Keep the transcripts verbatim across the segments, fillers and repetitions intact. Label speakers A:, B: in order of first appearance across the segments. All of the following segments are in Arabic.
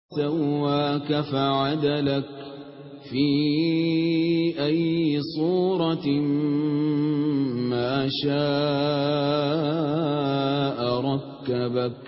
A: سَوَّاكَ فَعَدَلَكَ فِي أَيِّ صُورَةٍ مَا شَاءَ رَكَّبَكَ.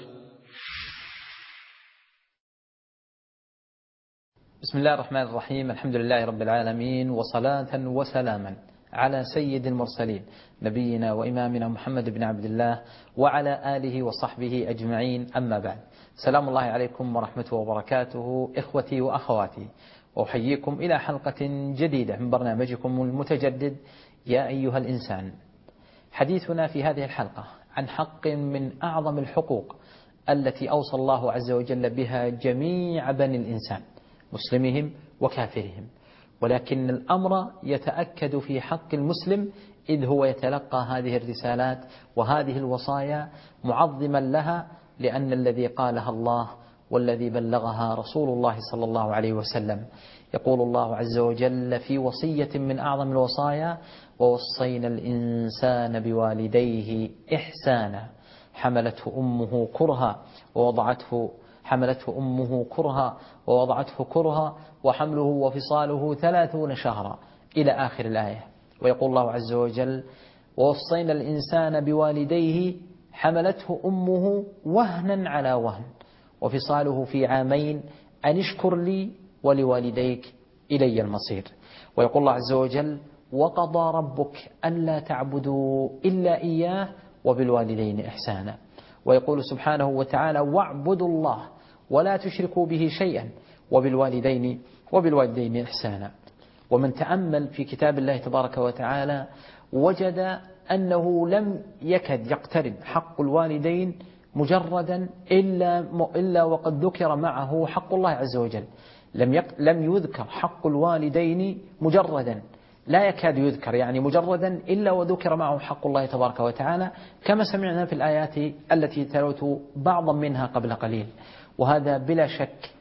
B: بسم الله الرحمن الرحيم. الحمد لله رب العالمين، وصلاة وسلاما على سيد المرسلين نبينا وإمامنا محمد بن عبد الله وعلى آله وصحبه أجمعين، أما بعد. سلام الله عليكم ورحمته وبركاته إخوتي وأخواتي، وأحييكم إلى حلقة جديدة من برنامجكم المتجدد يا أيها الإنسان. حديثنا في هذه الحلقة عن حق من أعظم الحقوق التي أوصى الله عز وجل بها جميع بني الإنسان، مسلمهم وكافرهم، ولكن الأمر يتأكد في حق المسلم إذ هو يتلقى هذه الرسالات وهذه الوصايا معظما لها، لأن الذي قالها الله والذي بلغها رسول الله صلى الله عليه وسلم. يقول الله عز وجل في وصية من أعظم الوصايا: ووصينا الإنسان بوالديه إحسانا حملته أمه كرها ووضعته حملته أمه كرها ووضعته كرها وحمله وفصاله ثلاثون شهرا إلى آخر الآية. ويقول الله عز وجل: ووصينا الإنسان بوالديه حملته أمه وهنا على وهن وفصاله في عامين أن اشكر لي ولوالديك إلي المصير. ويقول الله عز وجل: وقضى ربك ألا تعبدوا إلا إياه وبالوالدين إحسانا. ويقول سبحانه وتعالى: واعبدوا الله ولا تشركوا به شيئا وبالوالدين وبالوالدين إحسانا. ومن تأمل في كتاب الله تبارك وتعالى وجد أنه لم يكد يقترب حق الوالدين مجردا إلا إلا وقد ذكر معه حق الله عز وجل. لم لم يذكر حق الوالدين مجردا، لا يكاد يذكر يعني مجردا إلا وذكر معه حق الله تبارك وتعالى، كما سمعنا في الآيات التي تلوت بعضا منها قبل قليل. وهذا بلا شك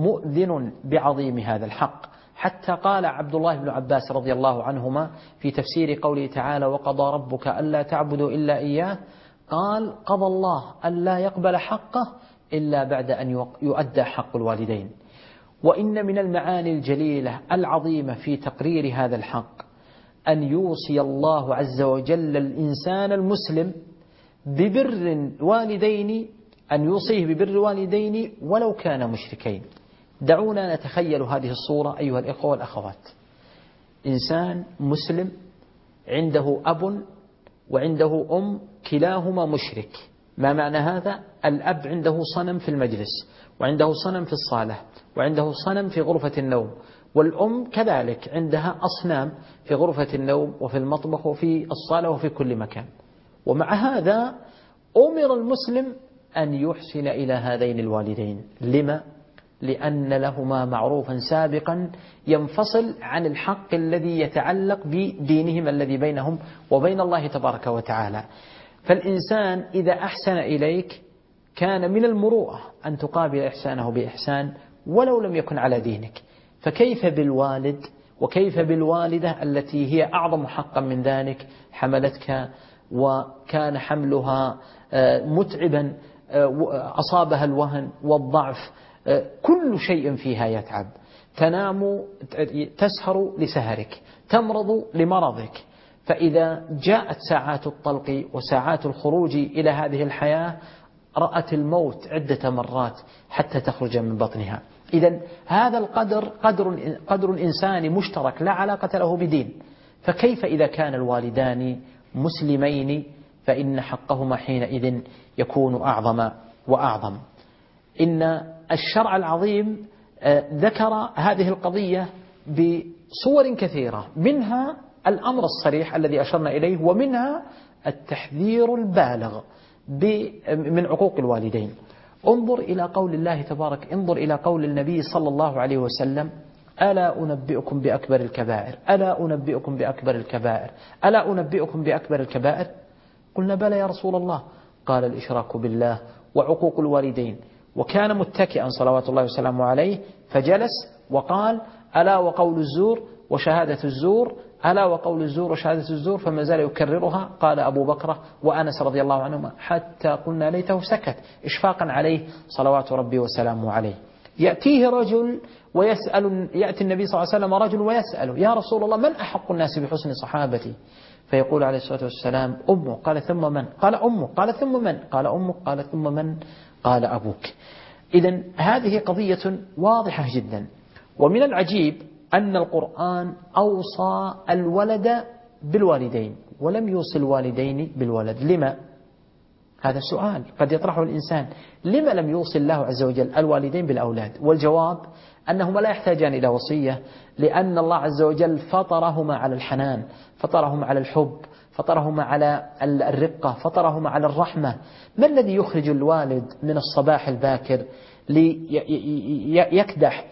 B: مؤذن بعظيم هذا الحق، حتى قال عبد الله بن عباس رضي الله عنهما في تفسير قوله تعالى: وقضى ربك ألا تعبدوا إلا إياه، قال: قضى الله ألا يقبل حقه إلا بعد أن يؤدى حق الوالدين. وإن من المعاني الجليلة العظيمة في تقرير هذا الحق أن يوصي الله عز وجل الإنسان المسلم ببر والدين، أن يوصيه ببر والدين ولو كان مشركين. دعونا نتخيل هذه الصورة أيها الإخوة والأخوات: إنسان مسلم عنده أب وعنده أم كلاهما مشرك. ما معنى هذا؟ الأب عنده صنم في المجلس، وعنده صنم في الصالة، وعنده صنم في غرفة النوم، والأم كذلك عندها أصنام في غرفة النوم وفي المطبخ وفي الصالة وفي كل مكان. ومع هذا أمر المسلم أن يحسن إلى هذين الوالدين. لما؟ لأن لهما معروفا سابقا ينفصل عن الحق الذي يتعلق بدينهم الذي بينهم وبين الله تبارك وتعالى. فالإنسان إذا أحسن إليك كان من المروءة أن تقابل إحسانه بإحسان ولو لم يكن على دينك، فكيف بالوالد وكيف بالوالدة التي هي أعظم حقا من ذلك؟ حملتك وكان حملها متعبا، أصابها الوهن والضعف، كل شيء فيها يتعب، تنام تسهر لسهرك، تمرض لمرضك. فإذا جاءت ساعات الطلق وساعات الخروج إلى هذه الحياة رأت الموت عدة مرات حتى تخرج من بطنها. إذن هذا القدر قدر, قدر إنساني مشترك لا علاقة له بدين، فكيف إذا كان الوالدان مسلمين؟ فإن حقهما حينئذ يكون أعظم وأعظم. إن الشرع العظيم ذكر هذه القضية بصور كثيرة، منها الأمر الصريح الذي أشرنا إليه، ومنها التحذير البالغ من عقوق الوالدين. انظر إلى قول الله تبارك انظر إلى قول النبي صلى الله عليه وسلم: ألا أنبئكم بأكبر الكبائر ألا أنبئكم بأكبر الكبائر ألا أنبئكم بأكبر الكبائر قلنا: بلى يا رسول الله. قال: الإشراك بالله وعقوق الوالدين. وكان متكئا صلوات الله وسلامه عليه فجلس وقال: ألا وقول الزور وشهادة الزور ألا وقول الزور وشهادة الزور، فما زال يكررها. قال أبو بكر وأنس رضي الله عنهما: حتى قلنا ليته سكت، إشفاقا عليه صلوات ربي وسلامه عليه. يأتيه رجل ويسأل، يأتي النبي صلى الله عليه وسلم رجل ويسأله: يا رسول الله، من أحق الناس بحسن صحابتي؟ فيقول عليه الصلاة والسلام: أمه. قال: ثم من؟ قال: أمه. قال: ثم من؟ قال: أمه. قال: ثم من؟ قال: أبوك. إذن هذه قضية واضحة جدا. ومن العجيب أن القرآن أوصى الولد بالوالدين ولم يوصي الوالدين بالولد. لما؟ هذا سؤال قد يطرحه الإنسان. لما لم يوصي الله عز وجل الوالدين بالأولاد؟ والجواب أنهما لا يحتاجان إلى وصية، لأن الله عز وجل فطرهما على الحنان، فطرهما على الحب، فطرهما على الرقة، فطرهما على الرحمة. ما الذي يخرج الوالد من الصباح الباكر ليكدح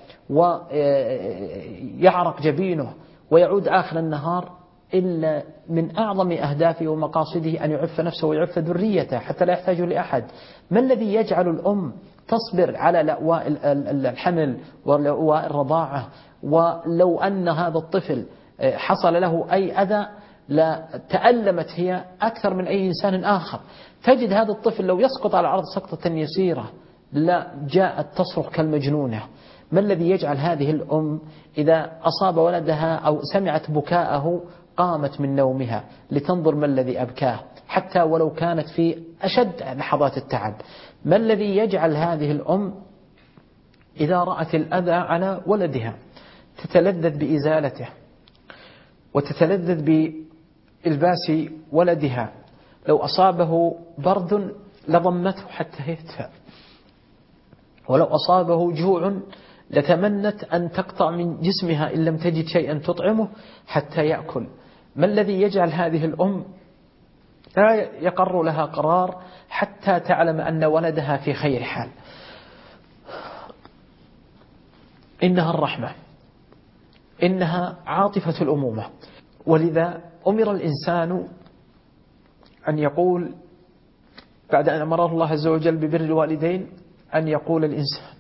B: ويعرق جبينه ويعود آخر النهار إلا من أعظم أهدافه ومقاصده أن يعف نفسه ويعف ذريته حتى لا يحتاج لأحد؟ ما الذي يجعل الأم تصبر على لأواء الحمل ولأواء الرضاعة؟ ولو أن هذا الطفل حصل له أي أذى لا تألمت هي أكثر من أي إنسان آخر. تجد هذا الطفل لو يسقط على الأرض سقطة يسيرة لا جاءت تصرخ كالمجنونة. ما الذي يجعل هذه الأم إذا أصاب ولدها أو سمعت بكاءه قامت من نومها لتنظر ما الذي أبكاه حتى ولو كانت في أشد لحظات التعب؟ ما الذي يجعل هذه الأم إذا رأت الأذى على ولدها تتلذذ بإزالته وتتلذذ بإلباس ولدها؟ لو أصابه برد لضمته حتى يدفى، ولو أصابه جوع لتمنت أن تقطع من جسمها إن لم تجد شيئا تطعمه حتى يأكل. ما الذي يجعل هذه الأم لا يقر لها قرار حتى تعلم أن ولدها في خير حال؟ إنها الرحمة، إنها عاطفة الأمومة. ولذا أمر الإنسان أن يقول بعد أن أمره الله عز وجل ببر الوالدين أن يقول الإنسان: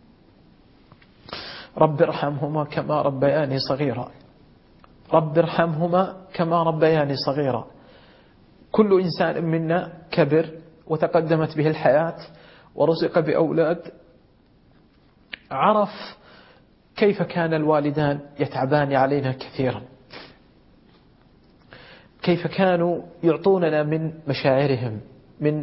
B: رب ارحمهما كما ربياني صغيرا، رب ارحمهما كما ربياني صغيرا. كل إنسان منا كبر وتقدمت به الحياة ورزق بأولاد، عرف كيف كان الوالدان يتعبان علينا كثيرا، كيف كانوا يعطوننا من مشاعرهم، من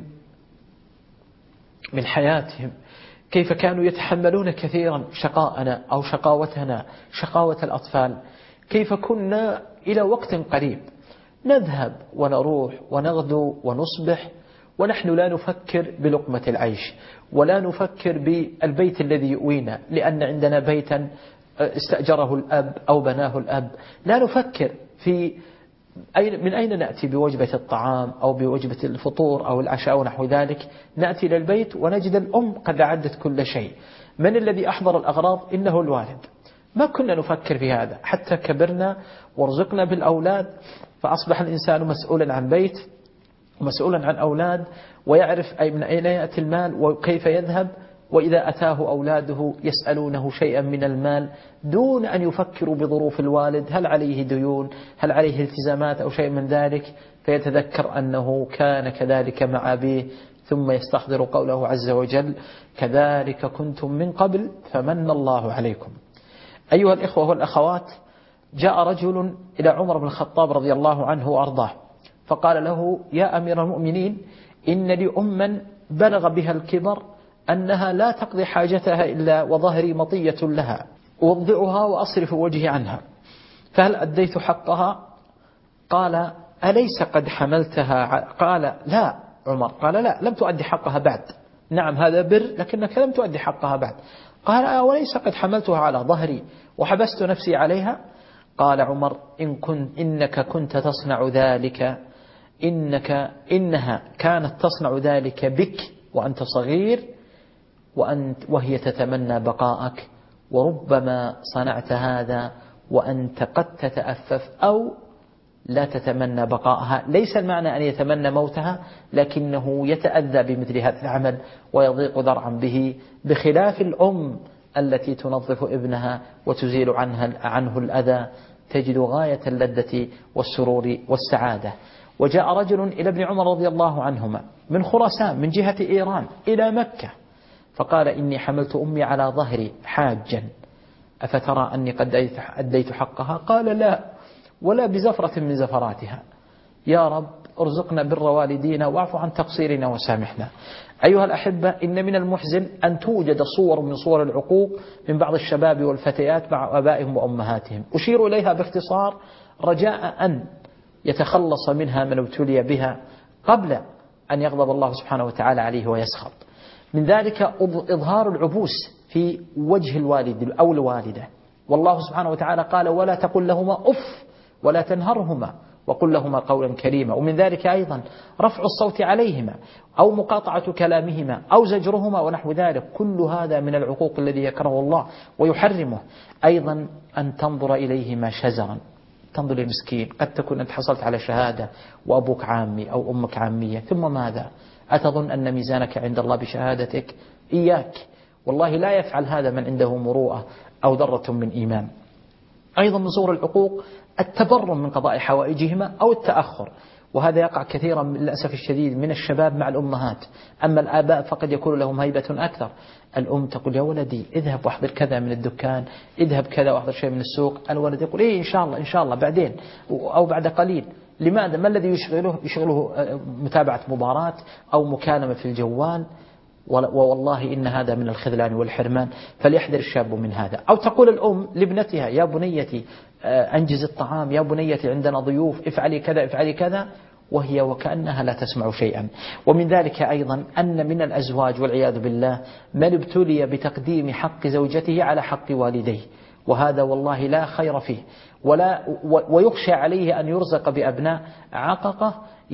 B: من حياتهم، كيف كانوا يتحملون كثيرا شقاءنا أو شقاوتنا، شقاوة الأطفال. كيف كنا إلى وقت قريب نذهب ونروح ونغدو ونصبح ونحن لا نفكر بلقمة العيش ولا نفكر بالبيت الذي يؤوينا، لأن عندنا بيتا استأجره الأب أو بناه الأب. لا نفكر في أين من أين نأتي بوجبة الطعام أو بوجبة الفطور أو العشاء ونحو ذلك. نأتي إلى البيت ونجد الأم قد أعدت كل شيء. من الذي أحضر الأغراض؟ إنه الوالد. ما كنا نفكر في هذا حتى كبرنا ورزقنا بالأولاد، فأصبح الإنسان مسؤولا عن بيت ومسؤولا عن أولاد، ويعرف أي من أين يأتي المال وكيف يذهب. وإذا أتاه أولاده يسألونه شيئا من المال دون أن يفكروا بظروف الوالد، هل عليه ديون، هل عليه التزامات أو شيء من ذلك، فيتذكر أنه كان كذلك مع أبيه، ثم يستحضر قوله عز وجل: كذلك كنتم من قبل فمن الله عليكم. أيها الإخوة والأخوات، جاء رجل إلى عمر بن الخطاب رضي الله عنه وأرضاه فقال له: يا أمير المؤمنين، إن لي أما بلغ بها الكبر أنها لا تقضي حاجتها إلا وظهري مطية لها، أوضعها وأصرف وجهي عنها، فهل أديت حقها؟ قال: أليس قد حملتها؟ قال: لا. عمر قال: لا، لم تؤدي حقها بعد. نعم هذا بر، لكنك لم تؤدي حقها بعد. قال: وليس قد حملتها على ظهري وحبست نفسي عليها؟ قال عمر: إن كنت إنك كنت تصنع ذلك، إنك إنها كانت تصنع ذلك بك وأنت صغير وأنت وهي تتمنى بقاءك، وربما صنعت هذا وأنت قد تتأفف أو لا تتمنى بقاءها. ليس المعنى أن يتمنى موتها، لكنه يتأذى بمثل هذا العمل ويضيق ذرعا به، بخلاف الأم التي تنظف ابنها وتزيل عنها عنه الأذى، تجد غاية اللذة والسرور والسعادة. وجاء رجل إلى ابن عمر رضي الله عنهما من خراسان من جهة إيران إلى مكة، فقال إني حملت أمي على ظهري حاجا أفترى أني قد أديت حقها؟ قال لا، ولا بزفرة من زفراتها. يا رب ارزقنا بر والدينا واعف عن تقصيرنا وسامحنا. أيها الأحبة، إن من المحزن أن توجد صور من صور العقوق من بعض الشباب والفتيات مع آبائهم وأمهاتهم، أشير إليها باختصار رجاء أن يتخلص منها من ابتلي بها قبل أن يغضب الله سبحانه وتعالى عليه ويسخط. من ذلك إظهار العبوس في وجه الوالد أو الوالدة، والله سبحانه وتعالى قال ولا تقل لهما أف ولا تنهرهما وقل لهما قولا كريما. ومن ذلك أيضا رفع الصوت عليهما أو مقاطعة كلامهما أو زجرهما ونحو ذلك، كل هذا من العقوق الذي يكره الله ويحرمه. أيضا أن تنظر إليهما شزرا، تنظر المسكين، قد تكون أنت حصلت على شهادة وأبوك عامي أو أمك عامية، ثم ماذا؟ أتظن أن ميزانك عند الله بشهادتك؟ إياك، والله لا يفعل هذا من عنده مروءة أو ذرة من إيمان. أيضا من صور العقوق التبرم من قضاء حوائجهما أو التأخر، وهذا يقع كثيرا للأسف الشديد من الشباب مع الأمهات. أما الآباء فقد يكون لهم هيبة أكثر. الأم تقول يا ولدي اذهب واحضر كذا من الدكان، اذهب كذا واحضر شيء من السوق، الولد يقول إيه إن شاء الله إن شاء الله بعدين أو بعد قليل. لماذا؟ ما الذي يشغله؟ يشغله متابعة مباراة أو مكالمة في الجوال، والله إن هذا من الخذلان والحرمان، فليحذر الشاب من هذا. أو تقول الأم لابنتها يا بنيتي أنجز الطعام، يا بنيتي عندنا ضيوف، افعلي كذا افعلي كذا، وهي وكأنها لا تسمع شيئا. ومن ذلك أيضا أن من الأزواج والعياذ بالله من ابتلي بتقديم حق زوجته على حق والديه، وهذا والله لا خير فيه، ولا ويخشى عليه أن يرزق بأبناء عققة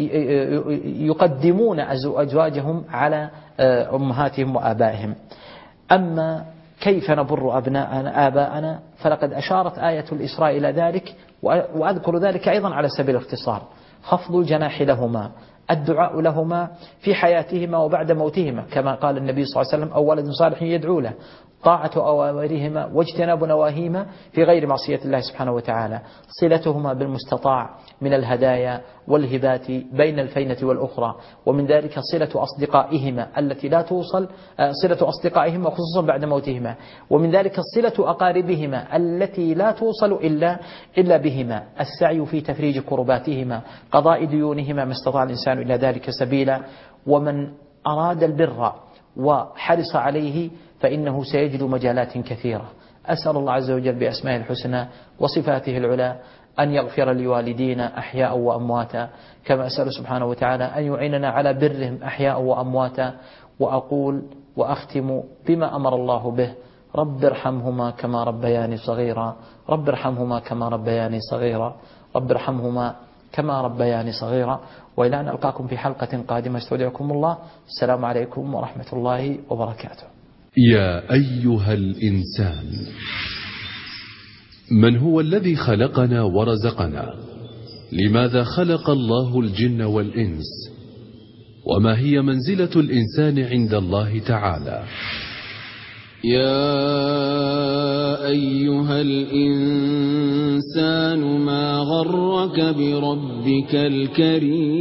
B: يقدمون أزواجهم على أمهاتهم وآبائهم. أما كيف نبر أبناءنا آباءنا فلقد أشارت آية الإسراء إلى ذلك، وأذكر ذلك أيضا على سبيل الاختصار. خفض الجناح لهما، الدعاء لهما في حياتهما وبعد موتهما، كما قال النبي صلى الله عليه وسلم أو ولد صالح يدعو له، طاعة أوامرهما واجتناب نواهيما في غير معصية الله سبحانه وتعالى، صلتهما بالمستطاع من الهدايا والهبات بين الفينة والأخرى. ومن ذلك صلة أصدقائهما التي لا توصل، صلة أصدقائهما خصوصا بعد موتهما. ومن ذلك صلة أقاربهما التي لا توصل إلا إلا بهما، السعي في تفريج كرباتهما، قضاء ديونهما ما استطاع الإنسان إلى ذلك سبيلا. ومن أراد البر وحرص عليه فإنه سيجد مجالات كثيرة. أسأل الله عز وجل بأسمائه الحسنى وصفاته العلى أن يغفر لوالدينا أحياء وأمواتا، كما أسأل سبحانه وتعالى أن يعيننا على برهم أحياء وأمواتا. وأقول وأختم بما أمر الله به: رب ارحمهما كما ربياني صغيرا، رب ارحمهما كما ربياني صغيرا، رب ارحمهما كما ربياني صغيرا. وإلى أن ألقاكم في حلقة قادمة استودعكم الله. السلام عليكم ورحمة الله وبركاته.
C: يا أيها الإنسان، من هو الذي خلقنا ورزقنا؟ لماذا خلق الله الجن والإنس؟ وما هي منزلة الإنسان عند الله تعالى؟
A: يا أيها الإنسان ما غرك بربك الكريم